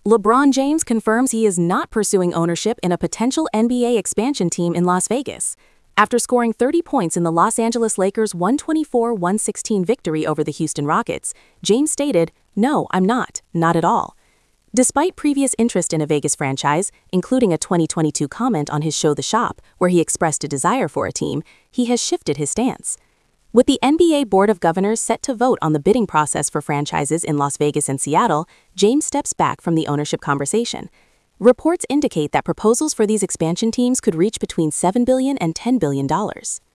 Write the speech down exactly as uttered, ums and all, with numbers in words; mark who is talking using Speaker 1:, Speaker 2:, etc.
Speaker 1: LeBron James confirms he is not pursuing ownership in a potential N B A expansion team in Las Vegas. After scoring thirty points in the Los Angeles Lakers' one twenty-four one sixteen victory over the Houston Rockets, James stated, "No, I'm not, not at all." Despite previous interest in a Vegas franchise, including a twenty twenty-two comment on his show The Shop, where he expressed a desire for a team, he has shifted his stance. With the N B A Board of Governors set to vote on the bidding process for franchises in Las Vegas and Seattle, James steps back from the ownership conversation. Reports indicate that proposals for these expansion teams could reach between seven billion dollars and ten billion dollars.